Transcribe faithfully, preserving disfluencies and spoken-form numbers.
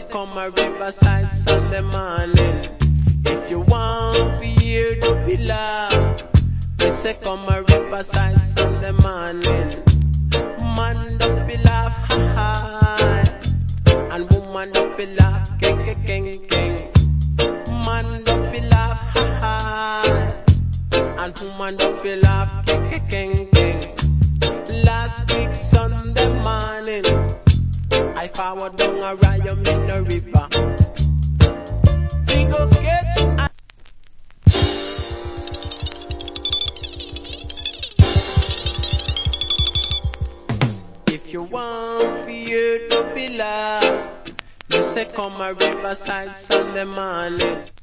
come a riverside Sunday morning. If you want to hear the pillar, me say come a riverside Sunday morning. Man the pillar, ha ha, and woman the pillar, king king king king. Man the pillar, ha ha, and woman the pillar, king king king king. Last week Sunday morning, I forward down a riot in the river. We go catch a if you want to hear the pillar, me say come a riverside Sunday morning.